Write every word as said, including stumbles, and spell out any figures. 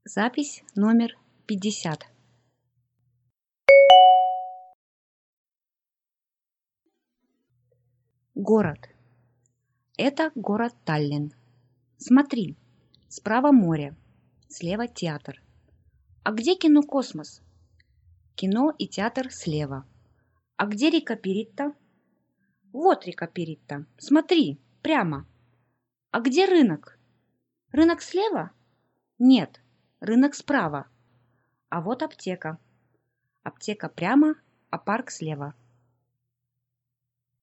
Запись номер пятьдесят. Город. Это город Таллин. Смотри, справа море, слева театр. А где кино «Космос»? Кино и театр слева. А где река Перитта? Вот река Перитта. Смотри, прямо. А где рынок? Рынок слева? Нет, рынок справа. А вот аптека. Аптека прямо, а парк слева.